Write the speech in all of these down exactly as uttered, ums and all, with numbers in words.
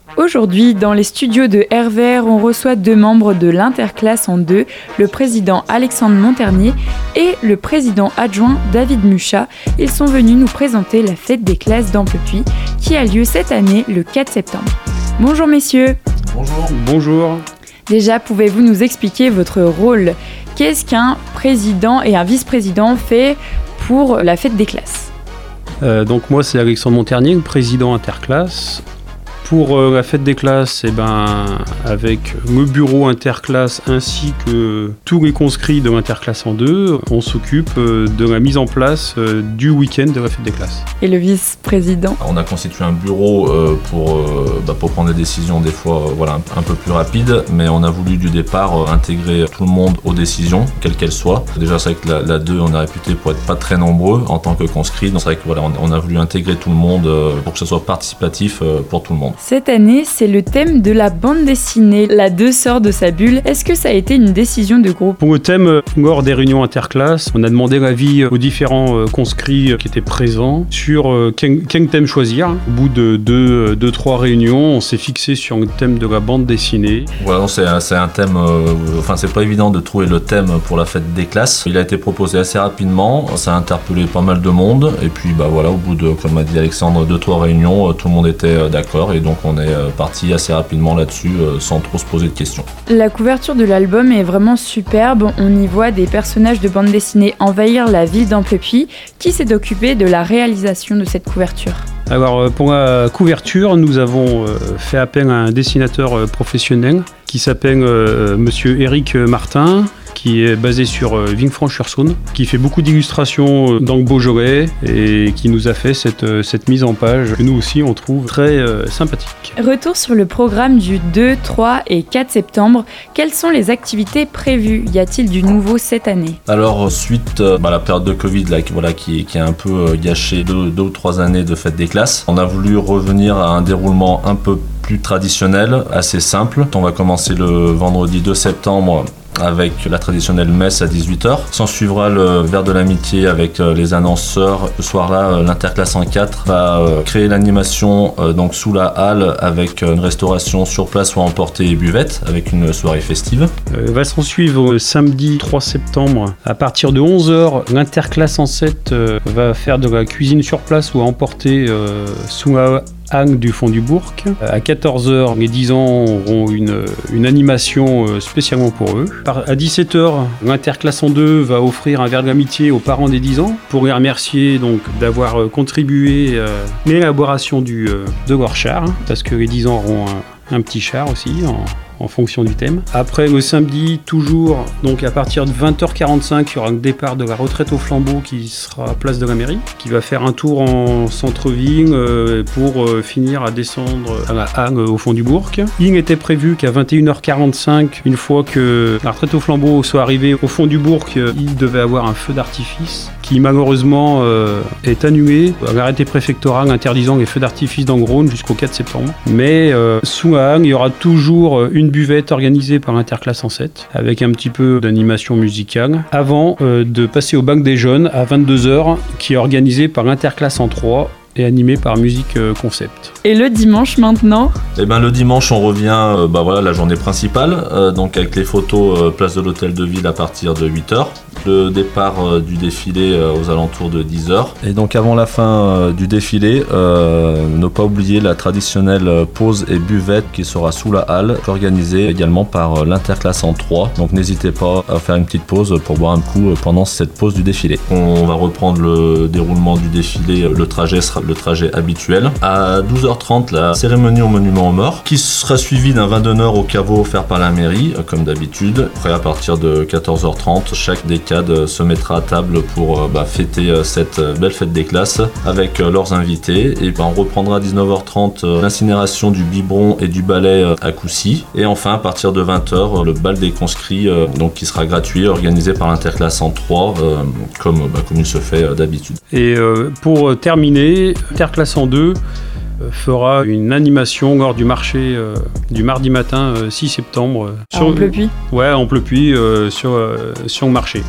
Aujourd'hui, dans les studios de R V R, on reçoit deux membres de l'interclasse en deux, le président Alexandre Monternier et le président adjoint David Mucha. Ils sont venus nous présenter la fête des classes d'Amplepuis qui a lieu cette année le quatre septembre. Bonjour messieurs. Bonjour. Bonjour. Déjà, pouvez-vous nous expliquer votre rôle ? Qu'est-ce qu'un président et un vice-président fait pour la fête des classes ? euh, Donc moi c'est Alexandre Monternier, le président interclasse. Pour euh, la fête des classes, eh ben, avec le bureau interclasse ainsi que tous les conscrits de l'interclasse en deux, on s'occupe euh, de la mise en place euh, du week-end de la fête des classes. Et le vice-président ? On a constitué un bureau euh, pour, euh, bah, pour prendre des décisions des fois euh, voilà, un, un peu plus rapides, mais on a voulu du départ euh, intégrer tout le monde aux décisions, quelles qu'elles soient. Déjà c'est vrai que la, la deux, on est réputé pour être pas très nombreux en tant que conscrits, donc c'est vrai que voilà, on, on a voulu intégrer tout le monde euh, pour que ce soit participatif euh, pour tout le monde. Cette année, c'est le thème de la bande dessinée, La deux sœurs de sa bulle. Est-ce que ça a été une décision de groupe ? Pour le thème, lors des réunions interclasses, on a demandé l'avis aux différents conscrits qui étaient présents sur quel, quel thème choisir. Au bout de deux, deux, trois réunions, on s'est fixé sur le thème de la bande dessinée. Voilà, c'est un, c'est un thème, euh, enfin c'est pas évident de trouver le thème pour la fête des classes. Il a été proposé assez rapidement, ça a interpellé pas mal de monde, et puis bah voilà, au bout de, comme a dit Alexandre, deux, trois réunions, tout le monde était d'accord, et donc on est parti assez rapidement là-dessus sans trop se poser de questions. La couverture de l'album est vraiment superbe. On y voit des personnages de bande dessinée envahir la ville d'Amplepuis. Qui s'est occupé de la réalisation de cette couverture ? Alors pour la couverture, nous avons fait appel à un dessinateur professionnel qui s'appelle euh, Monsieur Éric Martin, qui est basé sur euh, Villefranche-sur-Saône, qui fait beaucoup d'illustrations dans le Beaujolais et qui nous a fait cette, cette mise en page que nous aussi on trouve très euh, sympathique. Retour sur le programme du deux, trois et quatre septembre. Quelles sont les activités prévues ? Y a-t-il du nouveau cette année ? Alors suite à bah, la période de Covid là, qui, voilà, qui, qui a un peu gâché deux, deux ou trois années de fête des classes, on a voulu revenir à un déroulement un peu plus traditionnel, assez simple. On va commencer le vendredi deux septembre avec la traditionnelle messe à dix-huit heures. S'en suivra le verre de l'amitié avec les annonceurs. Ce soir-là, l'interclasse en quatre va créer l'animation donc sous la halle avec une restauration sur place ou à emporter et buvette avec une soirée festive. Euh, va s'en suivre samedi trois septembre à partir de onze heures. L'interclasse en sept euh, va faire de la cuisine sur place ou à emporter euh, sous la Hague du fond du bourg. À quatorze heures, les dix ans auront une, une animation spécialement pour eux. À dix-sept heures, l'interclasse en deux va offrir un verre d'amitié aux parents des dix ans pour les remercier donc d'avoir contribué à l'élaboration du, de leur char, parce que les dix ans auront un, un petit char aussi en, en fonction du thème. Après le samedi, toujours, donc à partir de vingt heures quarante-cinq, il y aura le départ de la retraite au flambeau qui sera à place de la mairie, qui va faire un tour en centre-ville euh, pour euh, finir à descendre à la Hague au fond du bourg. Il était prévu qu'à vingt et une heures quarante-cinq, une fois que la retraite au flambeau soit arrivée au fond du bourg, il devait avoir un feu d'artifice qui malheureusement euh, est annulé. L'arrêté préfectoral interdisant les feux d'artifice dans le Rhône jusqu'au quatre septembre. Mais euh, sous la Hague, il y aura toujours une buvette organisée par l'interclasse en sept avec un petit peu d'animation musicale avant euh, de passer au bac des jeunes à vingt-deux heures qui est organisé par l'interclasse en trois et animé par Musique Concept. Et le dimanche maintenant ? Eh ben le dimanche on revient euh, bah voilà la journée principale euh, donc avec les photos euh, place de l'hôtel de ville à partir de huit heures. Le départ euh, du défilé euh, aux alentours de dix heures. Et donc avant la fin euh, du défilé, euh, ne pas oublier la traditionnelle pause et buvette qui sera sous la halle, organisée également par euh, l'interclasse en trois. Donc n'hésitez pas à faire une petite pause pour boire un coup pendant cette pause du défilé. On va reprendre le déroulement du défilé, le trajet sera le trajet habituel. À douze heures trente, la cérémonie au monument aux morts, qui sera suivie d'un vin d'honneur au caveau offert par la mairie, comme d'habitude. Après, à partir de quatorze heures trente, chaque décade se mettra à table pour bah, fêter cette belle fête des classes avec leurs invités. Et bah, on reprendra à dix-neuf heures trente l'incinération du biberon et du balai à Coucy. Et enfin, à partir de vingt heures, le bal des conscrits, donc, qui sera gratuit, organisé par l'interclasse en trois, euh, comme, bah, comme il se fait d'habitude. Et euh, pour terminer, Interclasse en deux euh, fera une animation lors du marché euh, du mardi matin euh, six septembre. Euh, sur Amplepuis. Ouais, à Amplepuis, euh, sur, euh, sur le marché.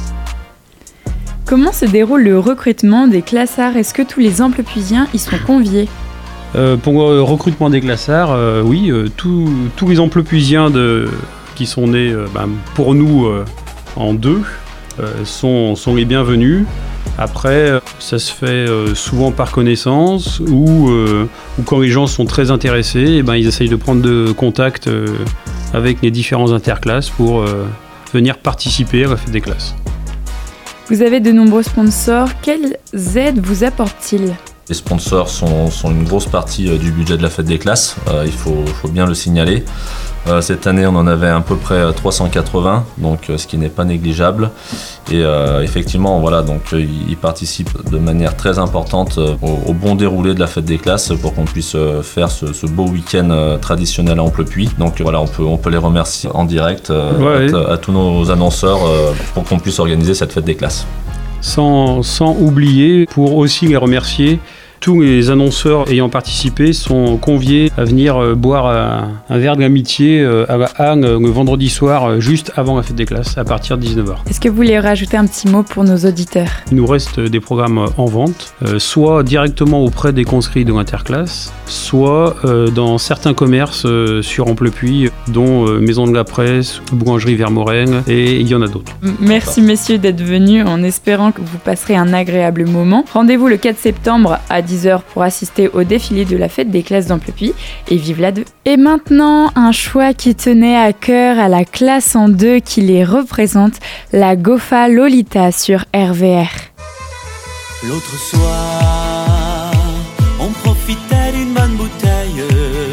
Comment se déroule le recrutement des classards ? Est-ce que tous les Amplepuisiens y sont conviés ? Euh, pour le recrutement des classards, euh, oui, euh, tout, tous les amplepuisiens de, qui sont nés euh, ben, pour nous euh, en deux euh, sont, sont les bienvenus. Après, ça se fait euh, souvent par connaissance ou, euh, ou quand les gens sont très intéressés, eh ben, ils essayent de prendre de contact euh, avec les différents interclasses pour euh, venir participer à la fête des classes. Vous avez de nombreux sponsors. Quelles aides vous apportent-ils ? Les sponsors sont, sont une grosse partie euh, du budget de la fête des classes, euh, il faut, faut bien le signaler. Euh, cette année, on en avait à peu près trois cent quatre-vingts, donc euh, ce qui n'est pas négligeable. Et euh, effectivement, voilà, donc euh, ils participent de manière très importante euh, au, au bon déroulé de la fête des classes pour qu'on puisse euh, faire ce, ce beau week-end euh, traditionnel à Amplepuis. Donc euh, voilà, on peut, on peut les remercier en direct euh, ouais, à, ouais. à tous nos annonceurs euh, pour qu'on puisse organiser cette fête des classes. Sans, sans oublier, pour aussi les remercier, tous les annonceurs ayant participé sont conviés à venir euh, boire un, un verre d'amitié euh, à la Hague le vendredi soir, euh, juste avant la fête des classes, à partir de dix-neuf heures. Est-ce que vous voulez rajouter un petit mot pour nos auditeurs ? Il nous reste des programmes en vente, euh, soit directement auprès des conscrits de l'interclasse, soit euh, dans certains commerces euh, sur Amplepuis, dont euh, Maison de la Presse, Boulangerie Vermoren, et il y en a d'autres. Merci messieurs d'être venus, en espérant que vous passerez un agréable moment. Rendez-vous le quatre septembre à dix heures pour assister au défilé de la fête des classes d'Amplepuis, et vive la deux. Et maintenant, un choix qui tenait à cœur à la classe en deux qui les représente, la Gofa Lolita sur R V R. L'autre soir, on profitait d'une bonne bouteille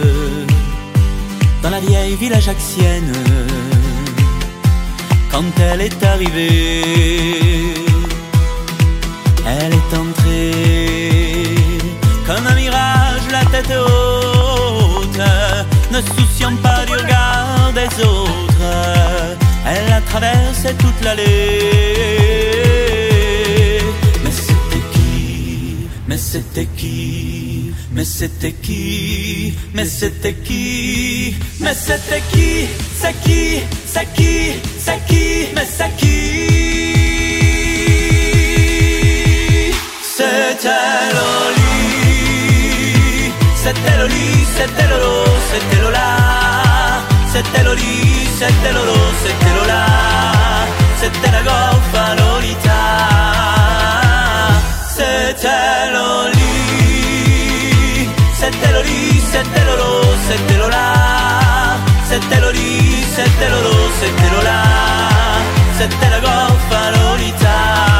dans la vieille ville ajaxienne. Quand elle est arrivée, elle est entrée comme un mirage, la tête haute, ne souciant pas du regard des autres. Elle a traversé toute l'allée. Mais c'était qui? Mais c'était qui? Mais c'était qui? Mais c'était qui? Mais c'était qui? C'est qui? C'est qui? C'est qui? Mais c'est qui? C'était Loli, c'était Loli, c'était Lolo, c'était Lola. C'était Loli, c'était Lolo, c'était Lola. C'était la Gofa Lolita. C'était Loli, c'était Loli, c'était Lolo, c'était Lola. C'était Loli, c'était Lolo, c'était Lola. C'était la Gofa Lolita.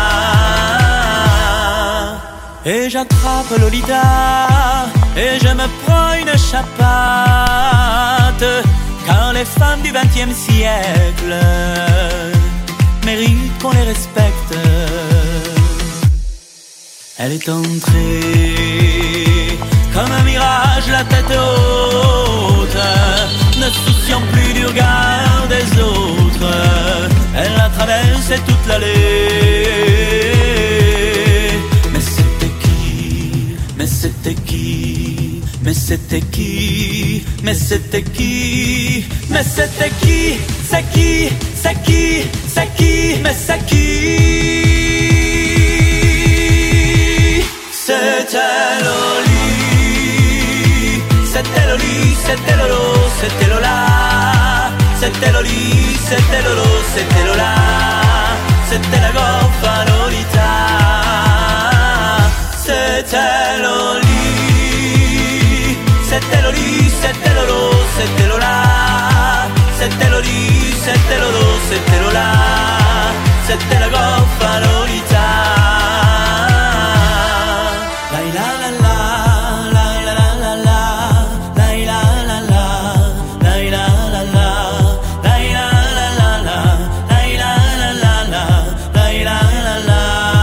Et j'attrape Lolita et je me prends une chapate, car les femmes du vingtième siècle méritent qu'on les respecte. Elle est entrée comme un mirage, la tête haute, ne souciant plus du regard des autres. Elle a traversé toute l'allée. Mais c'était qui? Mais c'était qui? Mais c'était qui? Mais c'était qui? C'est qui? C'est qui? C'est qui? Mais c'est qui? C'était Loli, c'était Loli, c'était Lolo, c'était Lola. C'était Loli, c'était Lolo, c'était Lola. C'était la Gofa Lolita. C'était Loli, c'était Loli, c'était Lolo, c'était Lola. C'était Loli, c'était Lolo, c'était Lola. C'était la Gofa Lolita. La la la la, la la la la, la la la la, la la la la, la la la la, la la la la, la la la la.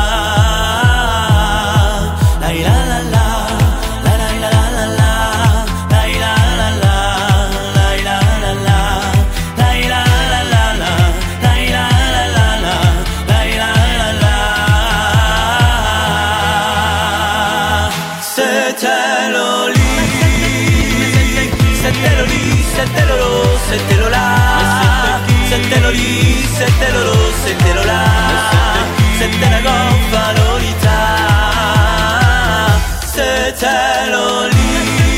C'était Lolo, c'était Lola. C'était Loli, c'était Lolo, c'était Lola. C'était la Gofa Lolita. C'était Loli.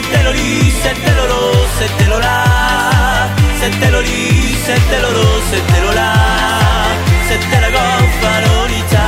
c'était le lì, c'était l'oro, c'était l'ola. C'était le lì, c'était l'oro, c'était l'ola. C'était la goffa Lolita.